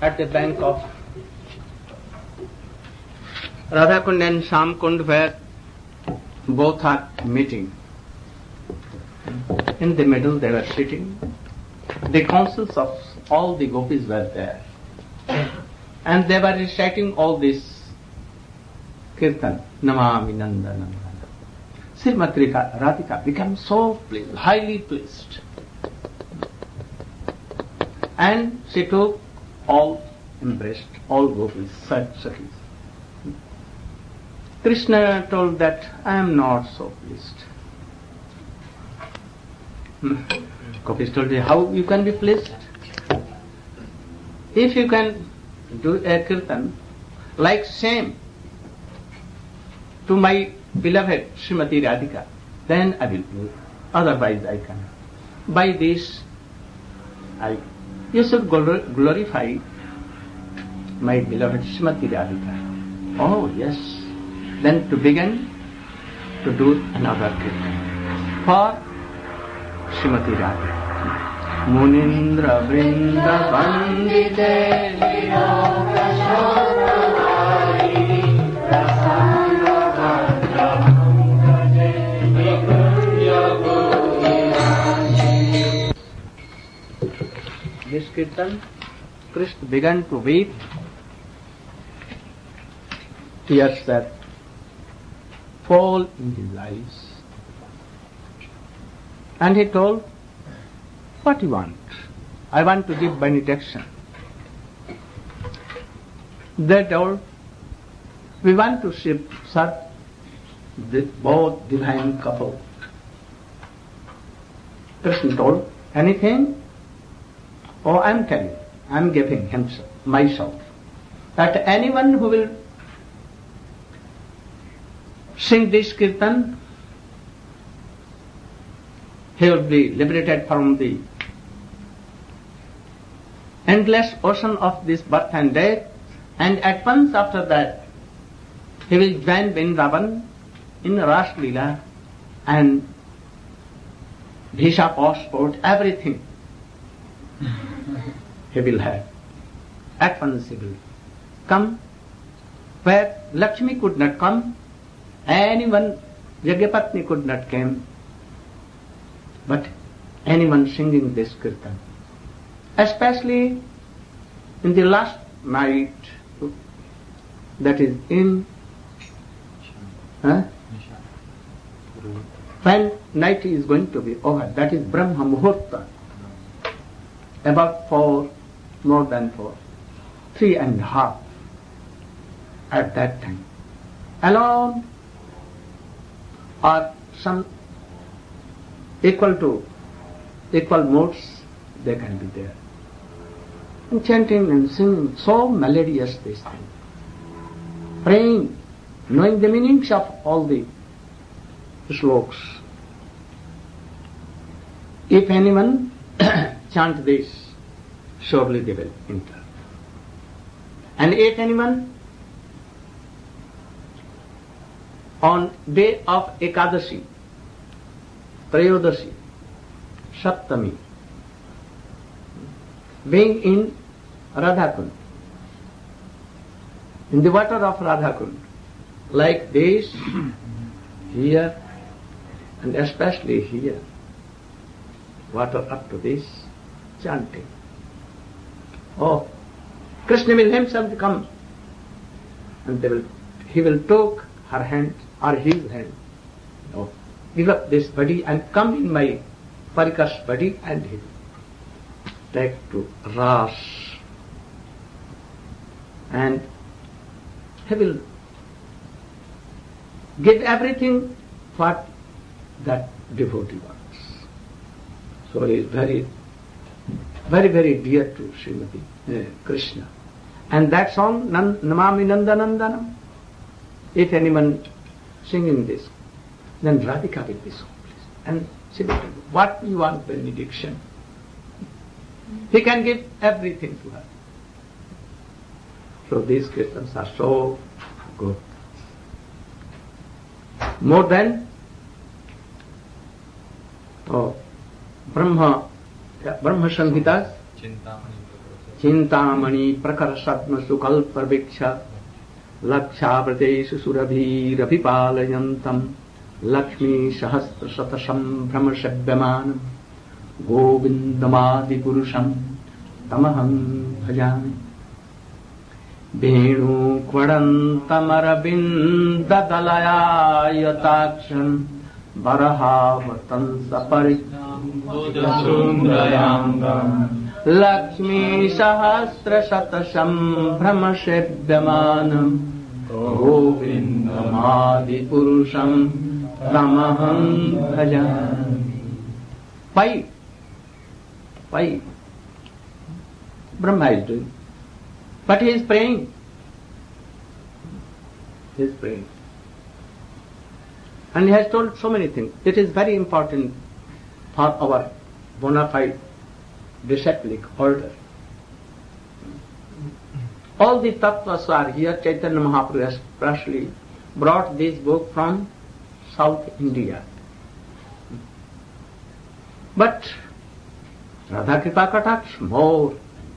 at the bank of Radhakund and Shamkund, where both are meeting. In the middle they were sitting. The councils of all the gopis were there. And they were reciting all this kirtan, Namami Nandanam. Srimati Radhika became so pleased, highly pleased. And she took all, embraced all gopis, Sakhis. Krishna told that, I am not so pleased. Gopis told her, how you can be pleased? If you can do a kirtan like same to my beloved Srimati Radhika, then I will do. Otherwise I cannot. By this, you should glorify my beloved Srimati Radhika. Oh yes. Then to begin to do another kirtan for Srimati Radhika. Munindra Vrinda Vandite Viloka Shotavari Prasanga Bhadra Pankage Vikunya Bhuviraji. This kirtan, Krishna began to weep. Tears that fall in his eyes. And he told, what do you want? I want to give benediction. They told, we want to serve both divine couple. Krishna told, anything? Oh, I am telling you, I am giving himself, myself. That anyone who will sing this kirtan, he will be liberated from the endless ocean of this birth and death, and at once after that he will join Vrindavan in Ras Leela, and visa, passport, everything he will have. At once he will come where Lakshmi could not come, anyone, Yagyapatni could not come, but anyone singing this kirtan. Especially in the last night, that is in, when night is going to be over, that is Brahma Muhurta, about 4, more than 4, 3.5, at that time. Alone or some equal modes, they can be there. And chanting and singing, so melodious this thing. Praying, knowing the meanings of all the slokas. If anyone chant this, surely they will enter. And if anyone on day of Ekadashi, Trayodasi, Saptami, being in Radhakund, in the water of Radhakund, like this, here, and especially here, water up to this, chanting. Oh, Krishna will himself come, and he will take her hand or his hand. Oh, give up this body and come in my Parikar's body, and he will take to Ras, and he will give everything what that devotee wants. So he is very, very, very dear to Srimati Krishna. And that song, Namami Nandanandanam, if anyone singing this, then Radhika will be so pleased. And she will tell, what you want benediction? He can give everything to her. So these kirtans are so good. More than Brahma Samhitas, Chintamani प्रखर सद्म सुकल्प वृक्ष लक्षावृतेषु सुरभिरभिपालयन्तम् लक्ष्मी सहस्र शत संभ्रम सेव्यमानम् गोविन्दमादिपुरुषम् तमहं भजामि वेणुक्वडन्तमरविन्ददलयायताक्षम् बरहावतंस परिसुन्दराङ्गम् लक्ष्मी सहस्र शत संभ्रम सेव्यमानम् गोविन्दमादिपुरुषम् तमहं भजामि. Why? Brahma is doing. But he is praying. And he has told so many things. It is very important for our bona fide disciplic order. All the tattvas are here. Chaitanya Mahaprabhu has specially brought this book from South India. But Radha Kripa Kataksh, more,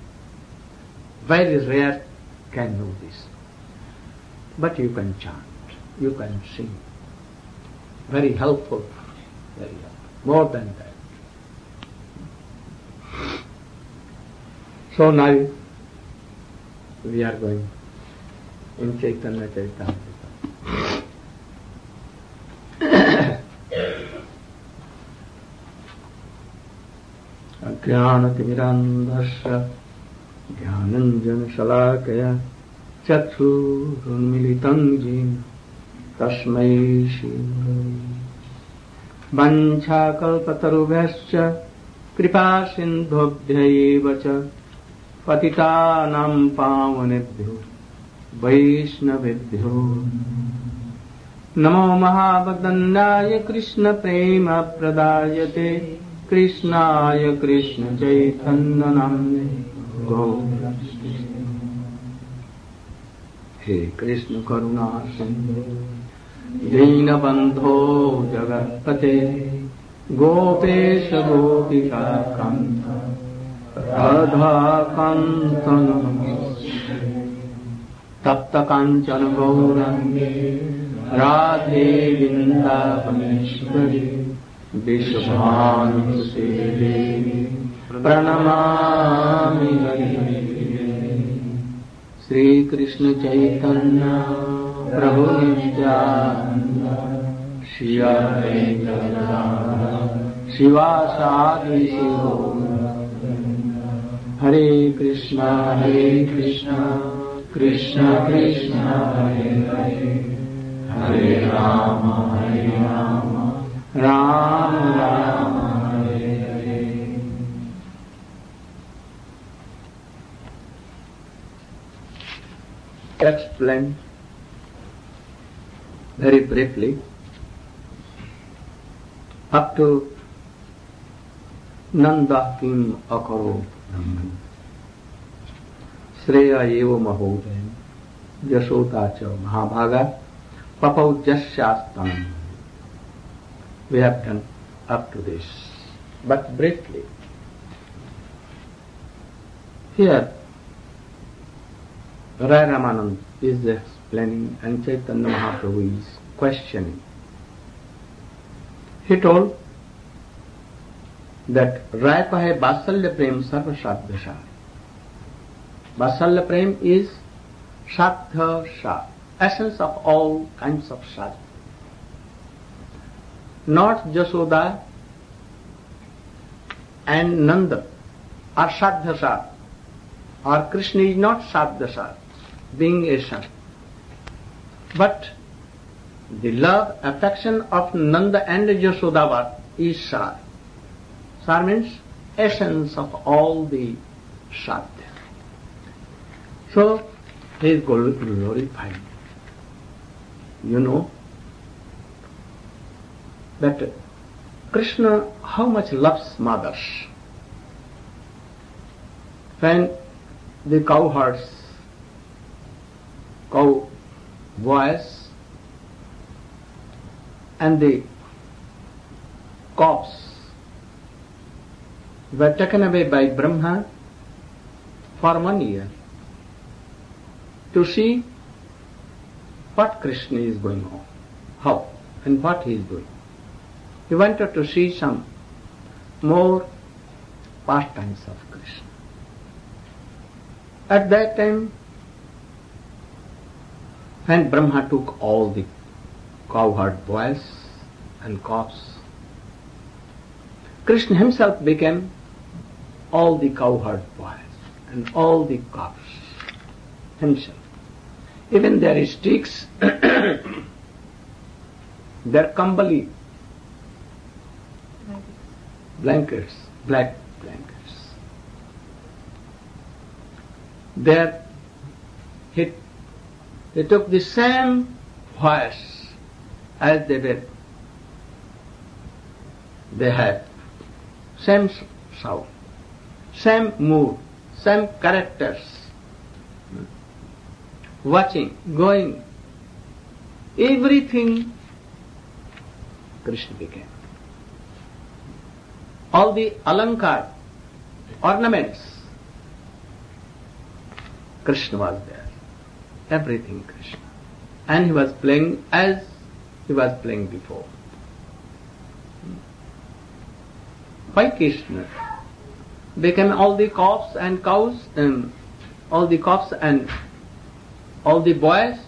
very rare can know this. But you can chant, you can sing. Very helpful, more than that. So now we are going in Chaitanya Charitamrita. Ajnanatimirandhasya Jnananjanashalakaya Chakshuruन्मीलितं येन तस्मै श्रीगुरवे वञ्चाकल्पतरुभ्यश्च कृपासिन्धुभ्यैव च पतितानां पावनेभ्यो वैष्णवेभ्यो नमो महावदन्याय कृष्णप्रेमप्रदायते कृष्णाय कृष्णचैतन्यनाम्ने गौरं हे कृष्ण करुणा सिन्धु दीनबन्धो जगत्पते गोपेश गोपिका कान्त राधा कान्त नमोस्तुते तप्त काञ्चन गौराङ्गे राधे वृन्दावनेश्वरी विश्वभानुसुते देवी प्रणमामि हरिप्रिये श्री कृष्ण चैतन्य प्रभु नित्यानंद श्री अद्वैत गदाधर शिवासादि हरे Krishna Krishna Krishna Hare Hare Hare Ram Ram Ram Hare Hare. Explain very briefly up to Nanda Kim Akaro Shreya Evo Mahoday Yashoda Cha Mahabhaga Papau Jasyastam. We have done up to this, but briefly. Here, Rai Ramanand is explaining and Chaitanya Mahaprabhu is questioning. He told that Rai Pahe Vasalya Prem Sarva Sadhya Sha. Vasalya Prem is Sadhya Sha, essence of all kinds of sadhya. Not Jashoda and Nanda are Sadhya, or Krishna is not Sadhya, being a son. But the love, affection of Nanda and Jashoda is Sar. Sar means essence of all the Sadhya. So he is glorified. You know that Krishna how much loves mothers. When the cow boys and the calves were taken away by Brahma, for 1 year to see what Krishna is going on, how and what he is doing. He wanted to see some more pastimes of Krishna. At that time, when Brahma took all the cowherd boys and calves, Krishna himself became all the cowherd boys and all the calves himself. Even their sticks, their kambali, blankets, black blankets. There he took the same voice as they were. They had same sound, same mood, same characters, watching, going, everything Krishna became. All the alankar, ornaments, Krishna was there. Everything Krishna. And he was playing as he was playing before. Why Krishna became all the calves and cows, and all the calves and all the boys?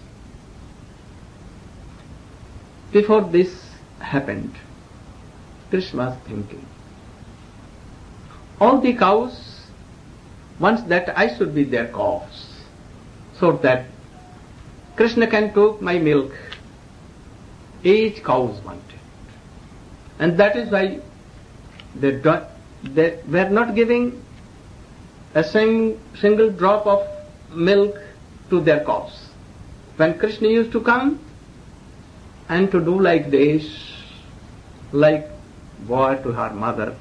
Before this happened, Krishna was thinking, all the cows wants that I should be their calves, so that Krishna can take my milk. Each cows wanted. And that is why they were not giving a single drop of milk to their calves. When Krishna used to come and to do like this, like boy to her mother,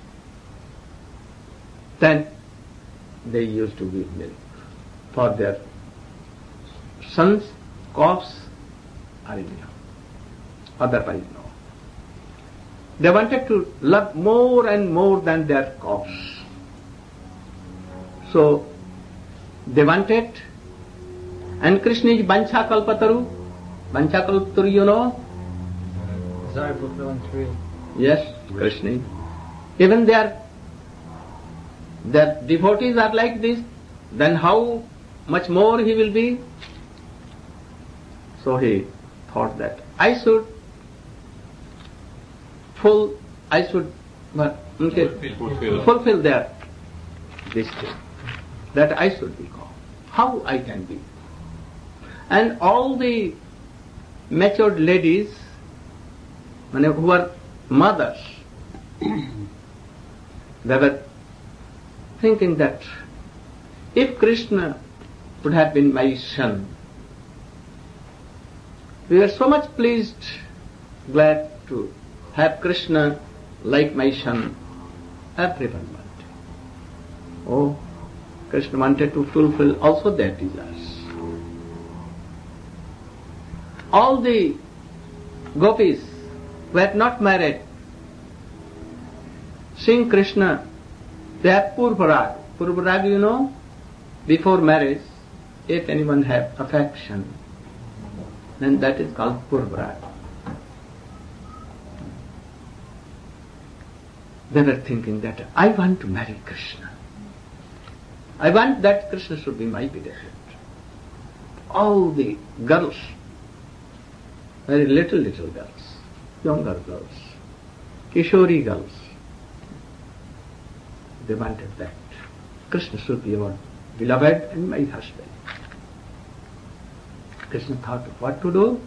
then they used to give milk for their sons, calves, or anyhow. Otherwise, no. They wanted to love more and more than their calves. So, they wanted, and Krishna is Bancha Kalpataru. Bancha Kalpataru, you know? Desire fulfilling tree. Yes, Krishna. Even their devotees are like this, then how much more he will be? So he thought that I should fulfill their this thing, that I should be called. How I can be? And all the matured ladies, who are mothers, they were thinking that if Krishna would have been my son, we were so much pleased, glad to have Krishna like my son. Everyone wanted. Oh, Krishna wanted to fulfill also their desires. All the gopis were not married. Seeing Krishna, they have purvarag. Purvarag, you know, before marriage, if anyone have affection, then that is called purvarag. They were thinking that I want to marry Krishna. I want that Krishna should be my beloved. All the girls, very little girls, younger girls, Kishori girls, they wanted that Krishna should be our beloved and my husband. Krishna thought of what to do,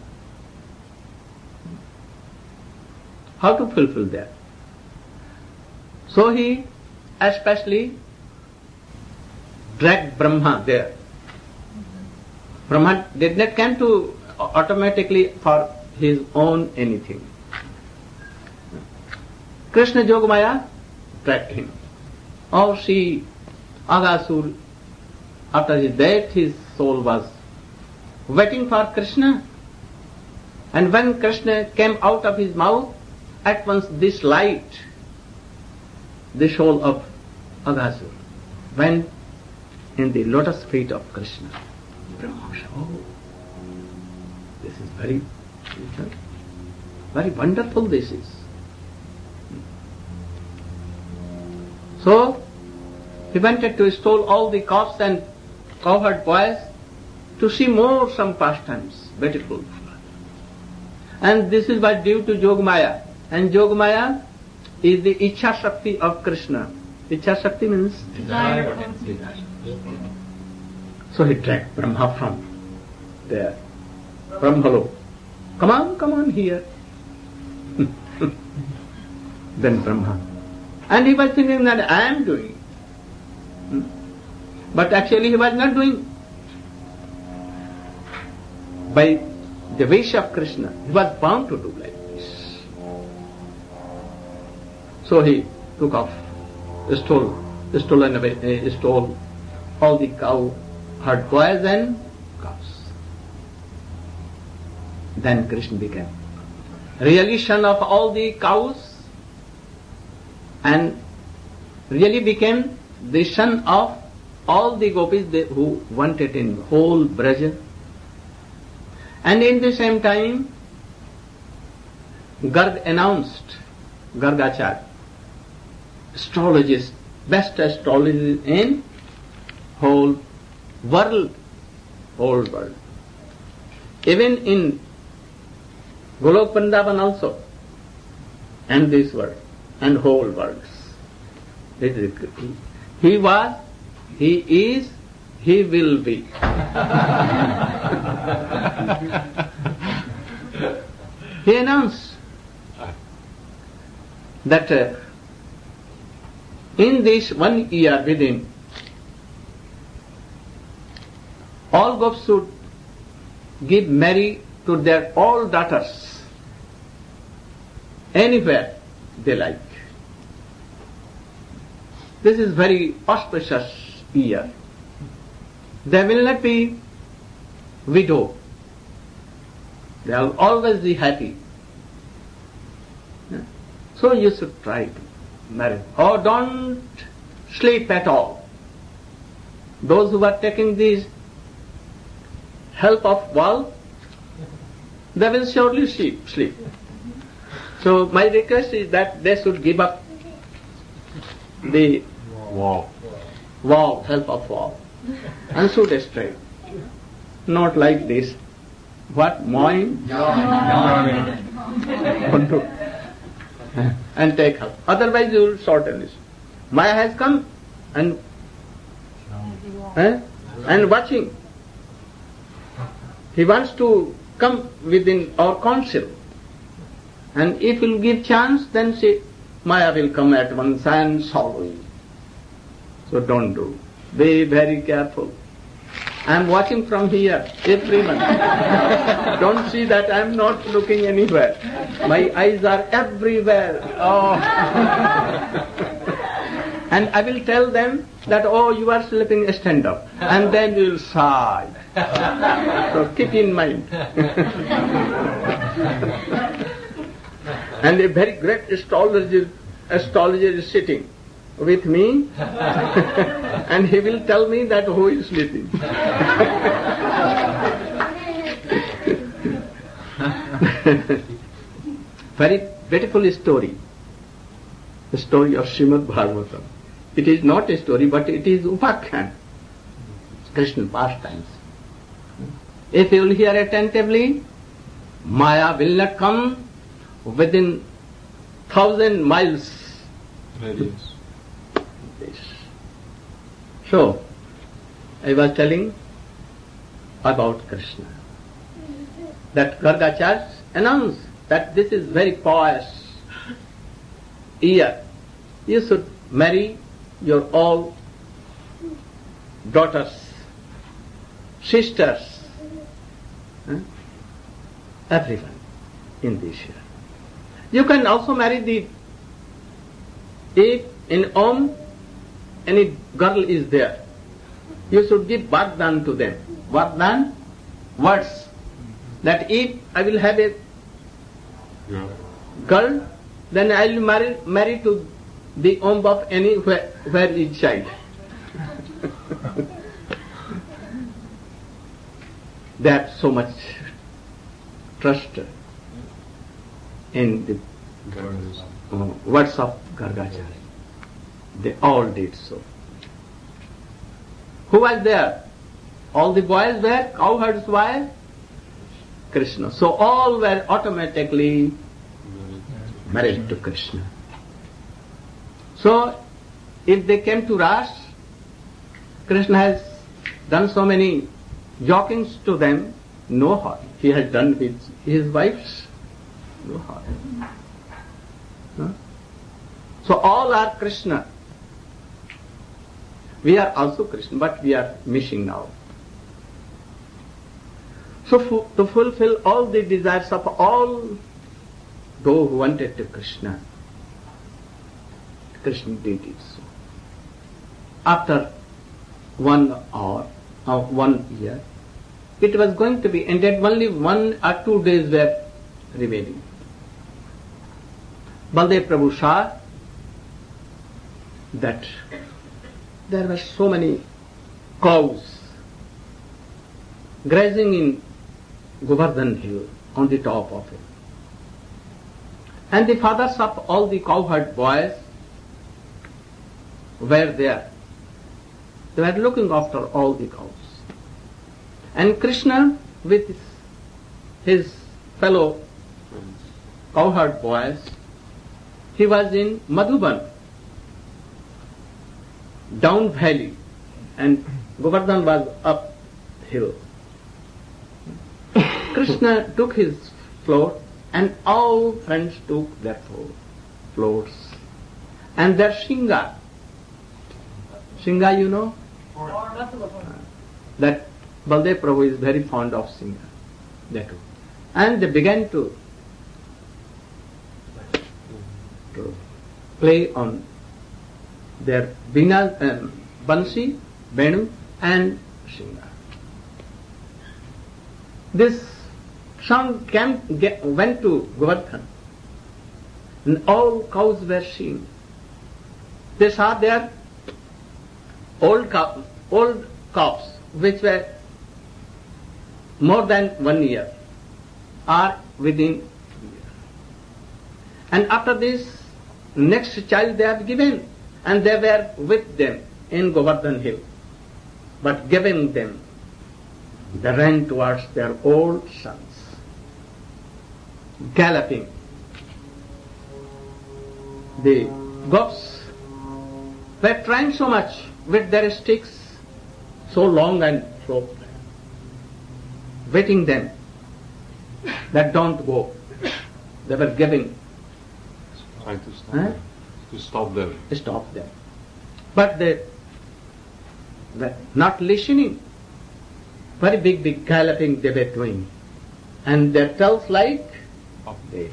how to fulfill that. So he especially dragged Brahma there. Brahma did not come to automatically for his own anything. Krishna Yogamaya dragged him. Or see, Aghasur, after his death, his soul was waiting for Krishna. And when Krishna came out of his mouth, at once this light, the soul of Aghasur, went in the lotus feet of Krishna. Brahma said, oh, this is very wonderful this is. So, he wanted to stole all the calves and cowherd boys to see more some pastimes, beautiful. And this is what due to Yogamaya. And Yogamaya is the Ichha Shakti of Krishna. Ichha Shakti means desire. So he dragged Brahma from there. Brahmalok. Come on here. Then Brahma. And he was thinking that I am doing. But actually he was not doing. By the wish of Krishna, he was bound to do like this. So he took off, stole all the cow herd boys and cows. Then Krishna became really son of all the cows and really became the son of all the gopis who wanted in whole Braja. And in the same time, Garg announced, Gargacharya, astrologist, best astrologist in whole world. Even in Golok Vrindavan also, and this world, and whole worlds. He was, he is, he will be. He announced that in this 1 year within, all gopis should give marry to their all daughters anywhere they like. This is very auspicious year. They will not be widow. They will always be happy. So you should try to marry. Or don't sleep at all. Those who are taking this help of wall, they will surely sleep. So my request is that they should give up the wall, help of wall, and should stray. Not like this. What? Mine? And take help. Otherwise you will shorten this. Maya has come and watching. He wants to come within our counsel. And if you give chance, then Maya will come at once and swallow you. So don't do. Be very careful. I am watching from here every month. Don't see that I am not looking anywhere. My eyes are everywhere. Oh. And I will tell them that, oh, you are sleeping, stand up. And then you will sigh. So keep in mind. And a very great astrologer is sitting with me, and he will tell me that who is sleeping. Very beautiful story. The story of Srimad Bhagavatam. It is not a story, but it is Upakhyan, Krishna pastimes. If you will hear attentively, Maya will not come within 1,000 miles radius. So, I was telling about Krishna. That Gargacharya announced that this is very pious year. You should marry your all daughters, sisters, everyone in this year. You can also marry if in Om any girl is there, you should give Vardhan to them. Vardhan, words. That if I will have a girl, then I will marry to the Om of any where is child. they had so much trust in the words of Gargacharya. They all did so. Who was there? All the boys were cowherds were Krishna. So all were automatically married to Krishna. So if they came to Ras, Krishna has done so many jokings to them, no harm. He has done with his wives, no harm. Huh? So all are Krishna. We are also Krishna, but we are missing now. So to fulfill all the desires of all those who wanted to Krishna, Krishna did it so. After 1 hour, 1 year, it was going to be ended, only 1 or 2 days were remaining. Baldev Prabhu saw that there were so many cows grazing in Govardhan hill on the top of it. And the fathers of all the cowherd boys were there. They were looking after all the cows. And Krishna with his fellow cowherd boys, he was in Madhuban, down valley, and Govardhan was up hill. Krishna took his float and all friends took their floats. And their Shinga, you know? That Baldev Prabhu is very fond of Shinga. They too. And they began to play on their Veena, Bansi, Venu and Shinga. This sound went to Govardhan, and all cows were seen. They saw their old calves, which were more than 1 year, or within year. And after this, next child they have given, and they were with them in Govardhan hill. But giving them, they ran towards their old sons, galloping. The goats were trying so much with their sticks, so long and so waiting them that don't go. They were giving. Trying to stop them. To stop them. Stop them. But they were not listening. Very big galloping they were doing. And their tails like this.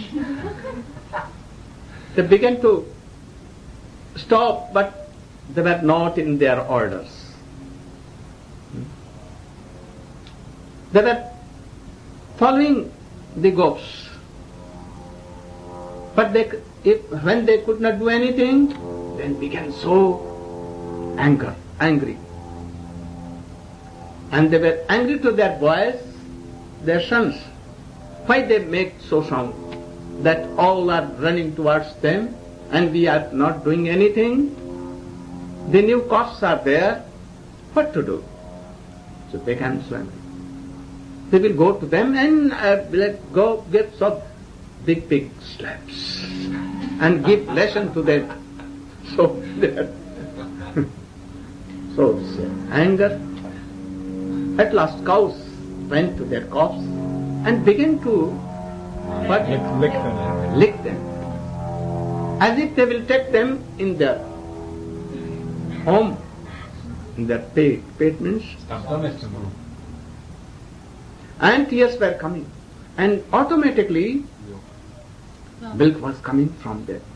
They began to stop, but they were not in their orders. They were following the goats. But when they could not do anything, then began so angry. And they were angry to their boys, their sons. Why they make so sound that all are running towards them and we are not doing anything? The new cops are there. What to do? So they became so angry. They will go to them and go give so big slaps and give lesson to them. So anger. At last cows went to their calves and began to lick them. As if they will take them in their home, in their pet means. And tears were coming. And automatically milk was coming from there.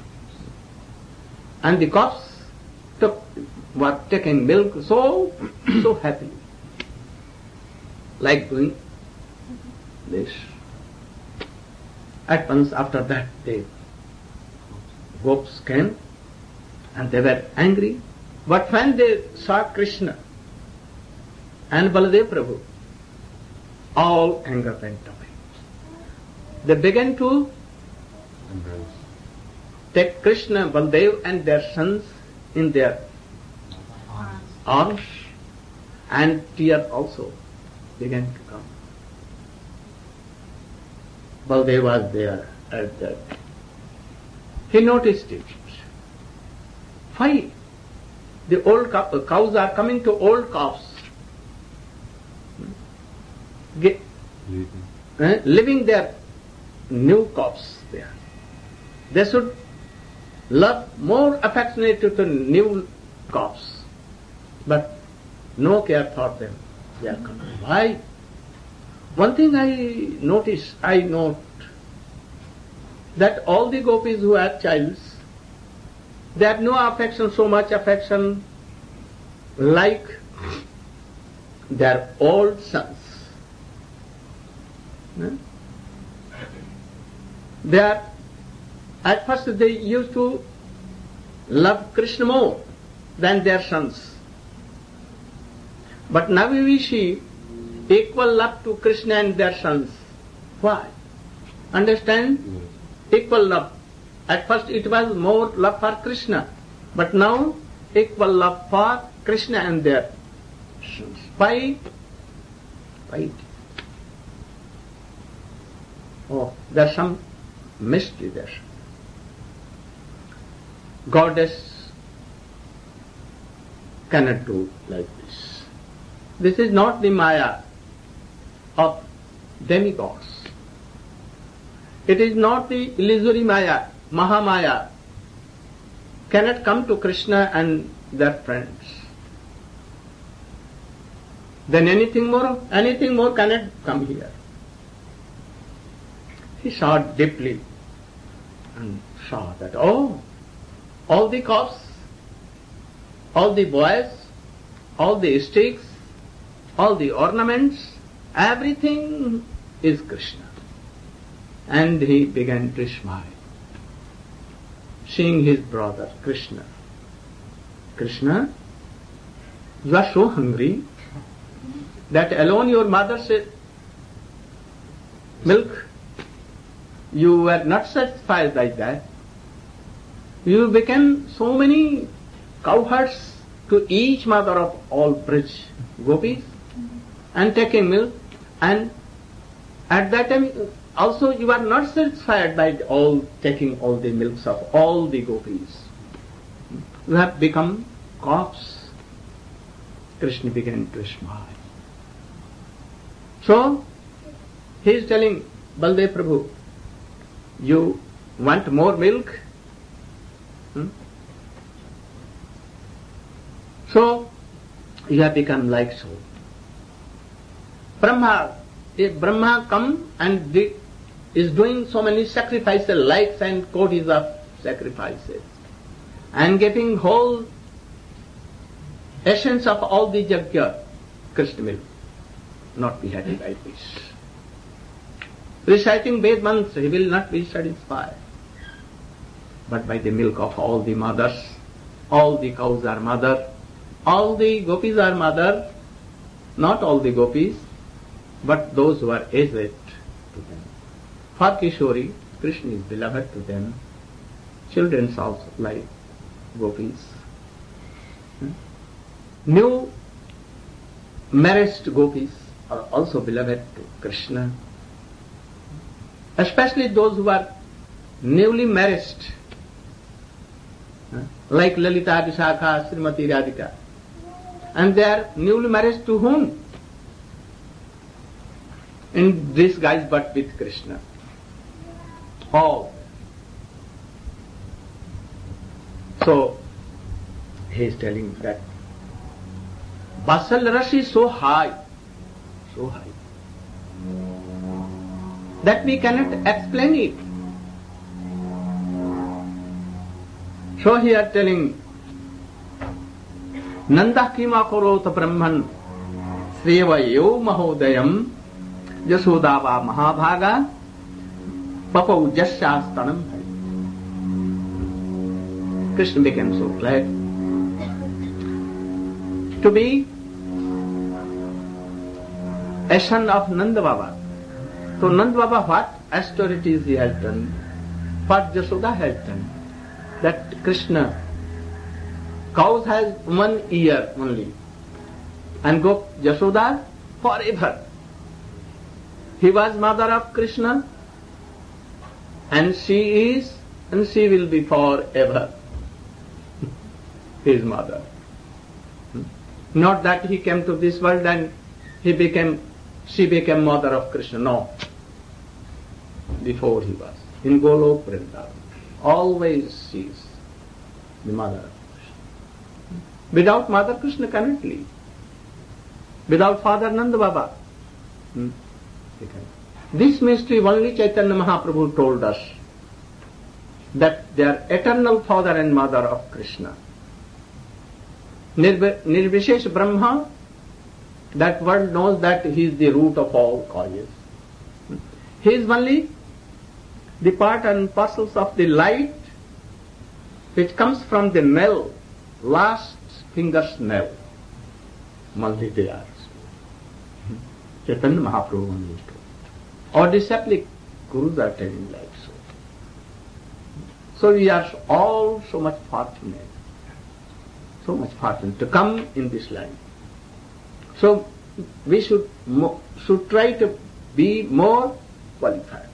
And the calves were taking milk so happily. Like doing this. At once after that the goats came and they were angry. But when they saw Krishna and Baladev Prabhu, all anger went away. They began to Embrace. take Krishna, Baldev and their sons in their arms, and tears also began to come. Baldev was there at that. He noticed it. Why? The old cows are coming to old calves, leaving their new calves there. They should love more affectionate to the new calves, but no care for them. They are coming. Why? One thing I note that all the gopis who are childs, they have no affection, so much affection like their old sons. They are, at first they used to love Krishna more than their sons. But now we see equal love to Krishna and their sons. Why? Understand? Equal love. At first it was more love for Krishna, but now equal love for Krishna and their sons. Why? Oh, there's some mystery there. Goddess cannot do like this. This is not the Maya of demigods. It is not the illusory Maya, Mahamaya. Cannot come to Krishna and their friends. Then anything more cannot come here. He saw deeply and saw that, oh, all the calves, all the boys, all the sticks, all the ornaments, everything is Krishna. And he began to smile, seeing his brother Krishna. Krishna, you are so hungry that alone your mother said milk, you were not satisfied by that. You became so many cowherds to each mother of all Brij gopis and taking milk, and at that time also you are not satisfied by taking all the milks of all the gopis. You have become calves. Krishna began to smile. So he is telling Baldev Prabhu, you want more milk? So you have become like so. If Brahma come and is doing so many sacrifices, likes and quotas of sacrifices, and getting whole essence of all the yajna, Krishna will not be happy by this. Reciting Ved mantra, he will not be satisfied. But by the milk of all the mothers, all the cows are mother, all the gopis are mother, not all the gopis, but those who are aged to them. For Kishori, Krishna is beloved to them. Children also like gopis. New married gopis are also beloved to Krishna. Especially those who are newly married, like Lalita, Vishakha, Srimati Radhika. And they are newly married to whom? In disguise but with Krishna. All. So, he is telling that Vasal Rash is so high, that we cannot explain it. So he is telling, Nanda kima korota brahman srevayo mahodayam jasodava mahabhaga papau jasyastanam. Krishna became so glad to be a son of Nanda Baba. So Nanda Baba, what austerities he has done, what Jashoda has done, that Krishna, cows has 1 year only, and Jashoda forever. He was mother of Krishna, and she will be forever his mother. Not that he came to this world and she became mother of Krishna. No. Before he was in Golok Vrindavan, always she is the mother of Krishna. Without mother, Krishna cannot live. Without father, Nanda Baba. This mystery only Chaitanya Mahaprabhu told us, that they are eternal father and mother of Krishna. Nirvishesh Brahma, that world knows that he is the root of all causes. He is only the part and parcels of the light which comes from the nail, last finger's nail. Only they are. Chaitanya Mahaprabhu only told. Or disciplic gurus are telling like so. So we are all so much fortunate to come in this life. So we should try to be more qualified.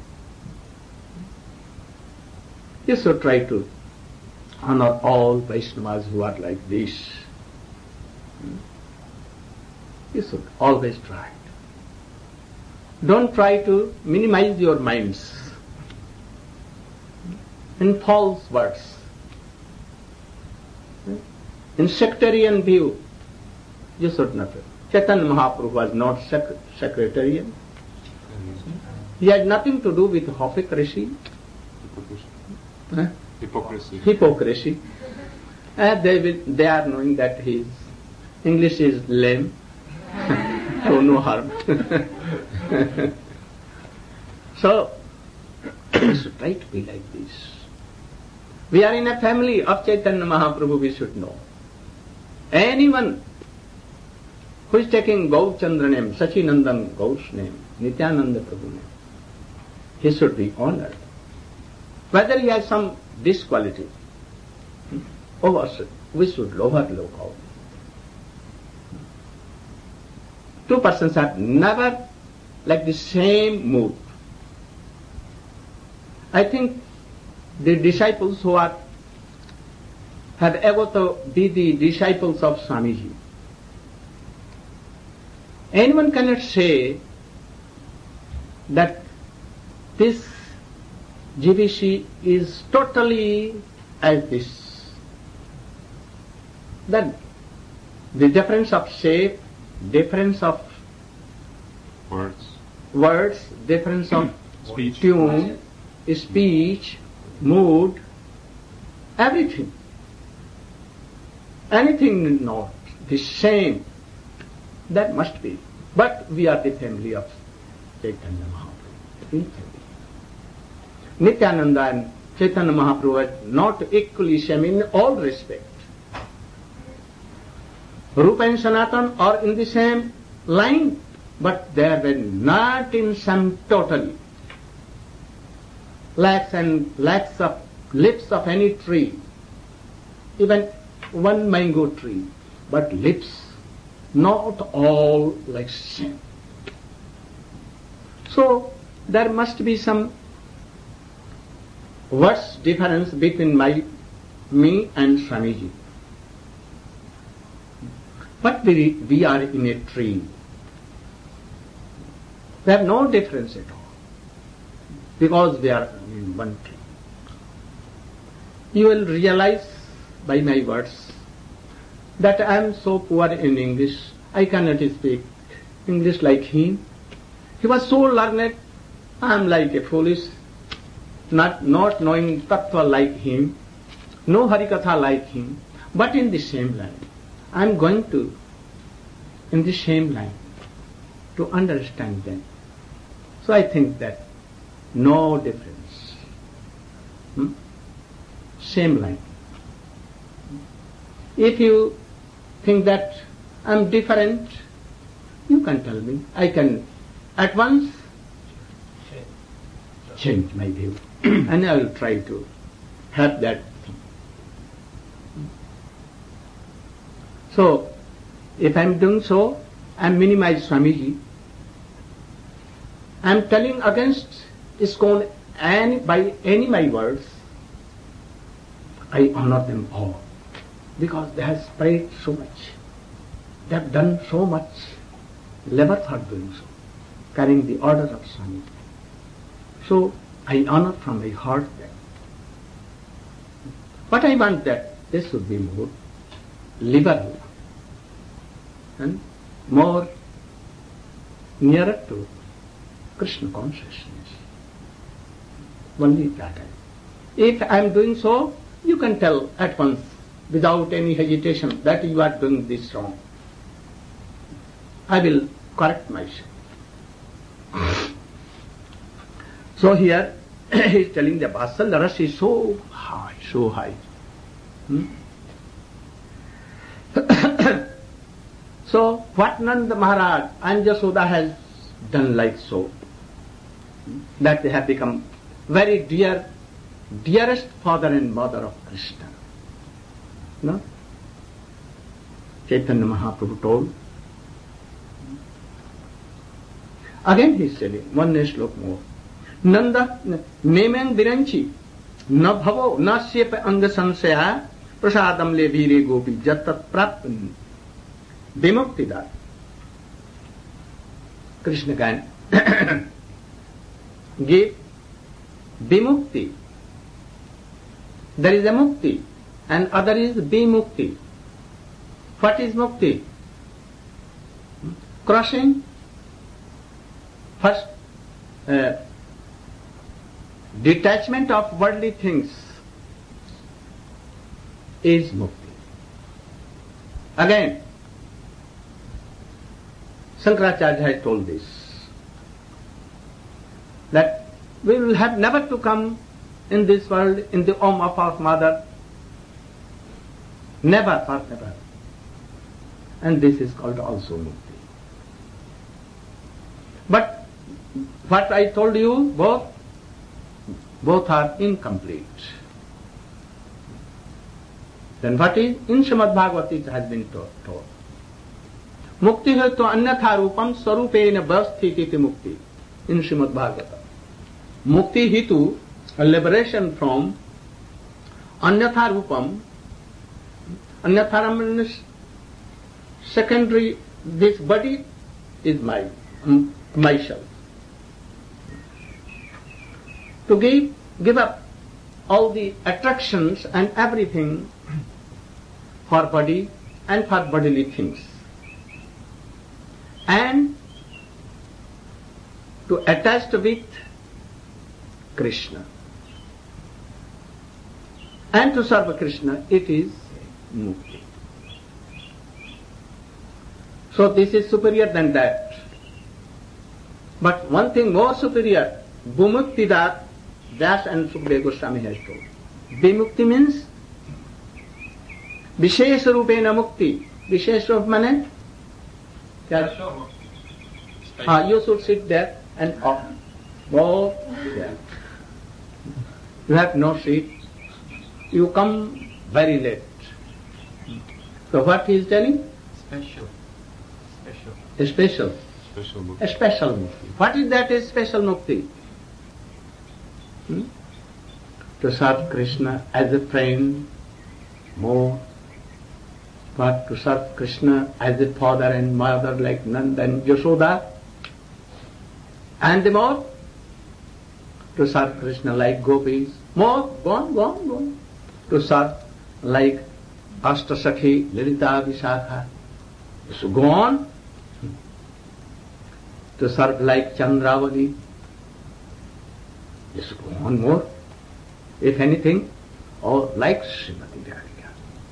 You should try to honor all Vaishnavas who are like this. You should always try. Don't try to minimize your minds in false words. In sectarian view, you should not. Chaitanya Mahaprabhu was not sectarian. He had nothing to do with hypocrisy. Hypocrisy. They are knowing that his English is lame, so no harm. So, we should try to be like this. We are in a family of Chaitanya Mahaprabhu, we should know. Anyone who is taking Gaurchandra name, Sachinandan Gaur's name, Nityananda Prabhu name, he should be honored. Whether he has some disquality, we should overlook all. Two persons are never like the same mood. I think the disciples who have ever to be the disciples of Swamiji, anyone cannot say that this GBC is totally as this. Then the difference of shape, difference of words, difference of tune, speech, mood, everything. Anything not the same, that must be. But we are the family of Chaitanya Mahaprabhu. Nityananda and Chaitanya Mahaprabhu are not equally same in all respect. Rupa and Sanatan are in the same line, but they were not in some totally. Lakhs and lakhs of lips of any tree, even one mango tree, but lips not all like same. So there must be some words difference between me and Swamiji. But we are in a tree. We have no difference at all, because we are in one tree. You will realize by my words that I am so poor in English, I cannot speak English like him. He was so learned, I am like a foolish, not knowing tattva like him, no harikatha like him, but in the same line. I am going to, in the same line, to understand them. So I think that no difference. Same line. If you think that I am different, you can tell me. I can at once change my view. And I will try to have that thing. So, if I am doing so, I am minimizing Swamiji. I am telling against ISKCON by any my words. I honor them all because they have spread so much. They have done so much labor for doing so, carrying the order of Swamiji. So I honor from my heart that. But I want that this should be more liberal and more nearer to Krishna consciousness. Only that. If I am doing so, you can tell at once, without any hesitation, that you are doing this wrong. I will correct myself. So here he is telling the Vatsalya Rasa is so high, so high. So what Nanda Maharaj and Yashoda has done like so, that they have become very dearest father and mother of Krishna. No? Chaitanya Mahaprabhu told. Again he is telling, one slok more. Nanda nemeng viranchi na bhavo na sepa anga sansaya prasadam le vire gopi jatat praptan vimuktida. Krishna can give vimukti. There is a mukti and other is vimukti. What is mukti? Crossing first detachment of worldly things is mukti. Again, Shankaracharya has told this, that we will have never to come in this world in the womb of our mother, never for never. And this is called also mukti. But what I told you, both are incomplete. Then what is? In Srimad Bhagavata it has been told. Mukti hai to anyatha rupam swarupena vasthiti mukti. In Srimad Bhagavata. Mukti hitu, a liberation from anyatha rupam. Anyatha means secondary, this body is myself. To give up all the attractions and everything for body and for bodily things, and to attach with Krishna and to serve Krishna, it is mukti. So this is superior than that. But one thing more superior, Bhumuktidat, Vyas and Sukadeva Goswami has told. Vimukti means Vishesh Rupena Mukti. Vishesh Rup means? You should sit there and off. Go there. You have no seat. You come very late. So what he is telling? Special. A special. Special mukti. A special mukti. What is that a special mukti? To serve Krishna as a friend more, but to serve Krishna as a father and mother like Nanda and Yashoda, and the more to serve Krishna like gopis, more, go on, to serve like Ashtasakhi, Lalita, Vishakha, so go on, to serve like Chandravali, just go on more, if anything, or like Srimati Radhika.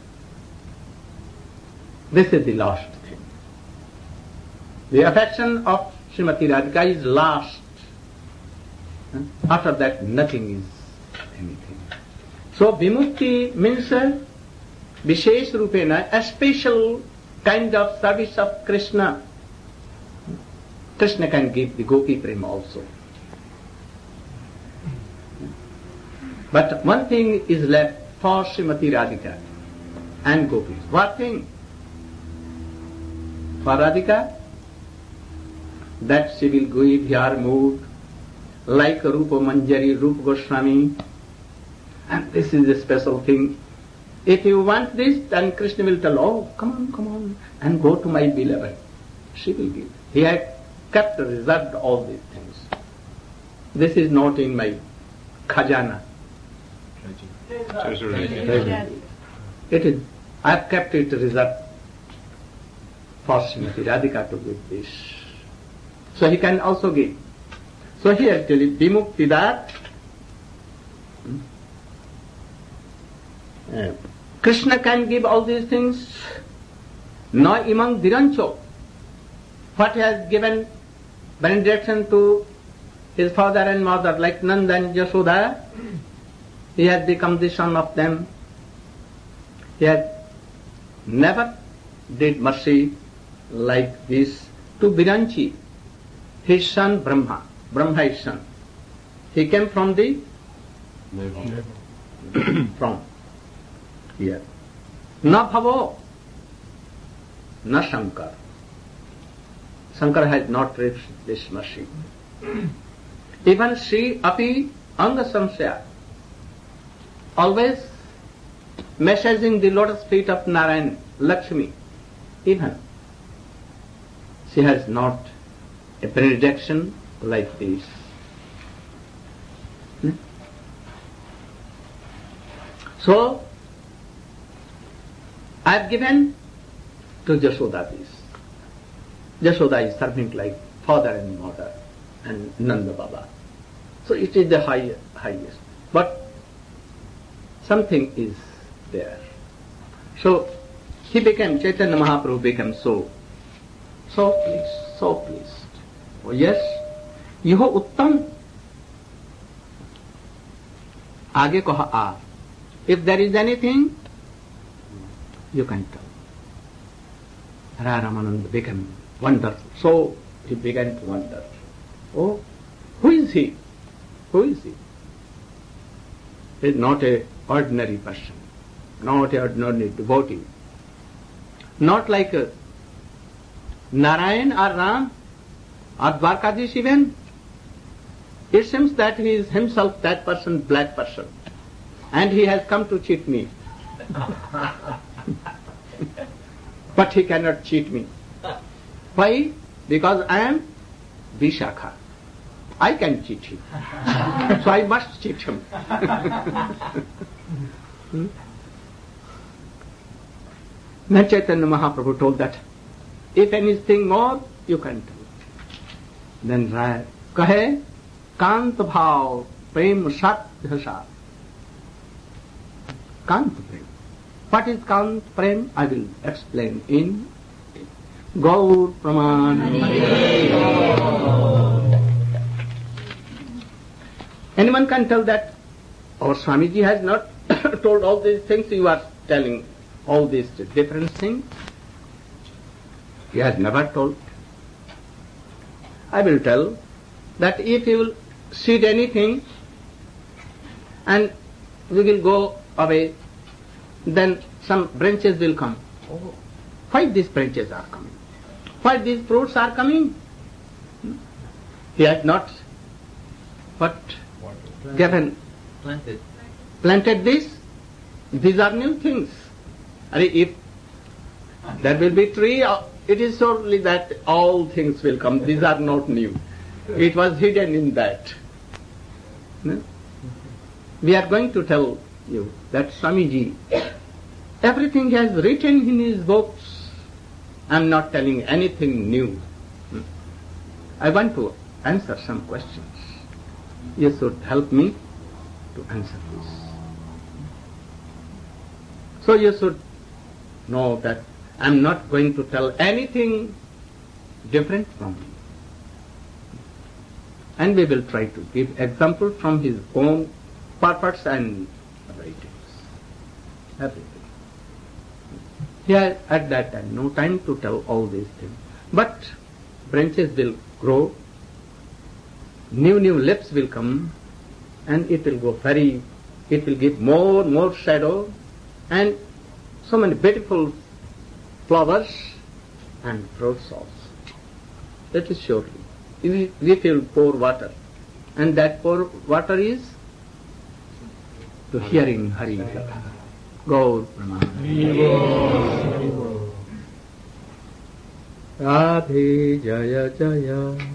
This is the last thing. The affection of Srimati Radhika is last. After that, nothing is anything. So, Vimukti means Vishesh Rupena, a special kind of service of Krishna. Krishna can give the Gopi Prema also. But one thing is left for Srimati Radhika and Gopis. What thing? For Radhika, that she will give her mood like Rupa Manjari, Rupa Goswami. And this is a special thing. If you want this, then Krishna will tell, oh, come on, and go to my beloved. She will give. He had kept, reserved all these things. This is not in my khajana. It is. I have kept it reserved for Srimati Radhika to give this. So he can also give. So here tell it, Vimuktidat. Krishna can give all these things. Now among Dhirancho, what he has given benediction to his father and mother, like Nanda and Yashoda, he has become the son of them. He has never did mercy like this to Biranchi, his son Brahma. Brahma his son. He came from the from here. Na Bhavo, na Shankar. Shankar has not reached this mercy. Even Sri Api Anga Samsaya, always messaging the lotus feet of Narayan, Lakshmi, even she has not a benediction like this. So, I have given to Jashoda this. Jashoda is serving like father and mother and Nanda Baba. So it is the highest. But something is there. So he became, Chaitanya Mahaprabhu became so pleased. Oh yes, यह उत्तम आगे कहा if there is anything you can tell. Ramananda became wonderful. So he began to wonder. Oh, who is he? Who is he? He is not an ordinary person, not an ordinary devotee, not like Narayan or Ram or Dwarkadish even. It seems that he is himself that person, black person, and he has come to cheat me. But he cannot cheat me. Why? Because I am Vishakha. I can cheat him. So I must cheat him. Then Chaitanya Mahaprabhu told that, if anything more, you can tell. Then Rai kahe, Kant bhav, prem sat dhasa. Kant prem. What is Kant prem? I will explain in Gaur Praman. Anyone can tell that our Swamiji has not told all these things, you are telling all these different things. He has never told. I will tell that if you will seed anything and we will go away, then some branches will come. Oh, why these branches are coming? Why these fruits are coming? He has not planted this. These are new things. If there will be tree, it is surely that all things will come. These are not new. It was hidden in that. We are going to tell you that Swamiji, everything he has written in his books. I am not telling anything new. I want to answer some questions. You should help me to answer this. So you should know that I am not going to tell anything different from him. And we will try to give example from his own purpose and writings. Everything. He had at that time no time to tell all these things. But branches will grow, new leaves will come, and it will go it will give more shadow, and so many beautiful flowers and fruits also. That is surely. We will pour water, and that pour water is to hearing Hari Katha. Gaur Pramanandi. Radhe Jaya Jaya.